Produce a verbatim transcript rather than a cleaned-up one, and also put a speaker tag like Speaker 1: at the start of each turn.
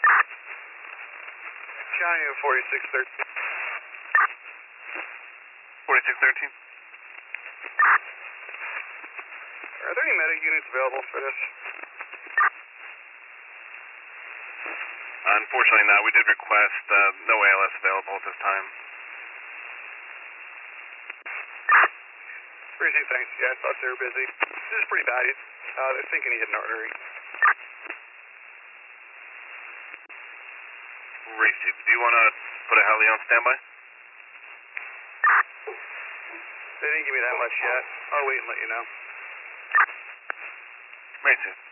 Speaker 1: County forty-six thirteen.
Speaker 2: forty-six thirteen.
Speaker 1: Are there any medic units available for this?
Speaker 2: Unfortunately not. We did request uh, no A L S available at this time.
Speaker 1: Precinct, thanks. Yeah, I thought they were busy. This is pretty bad. Uh, they're thinking he hit an artery.
Speaker 2: Racey, do you want to put a heli on standby?
Speaker 1: They didn't give me that much yet. I'll wait and let you know.
Speaker 2: Racey.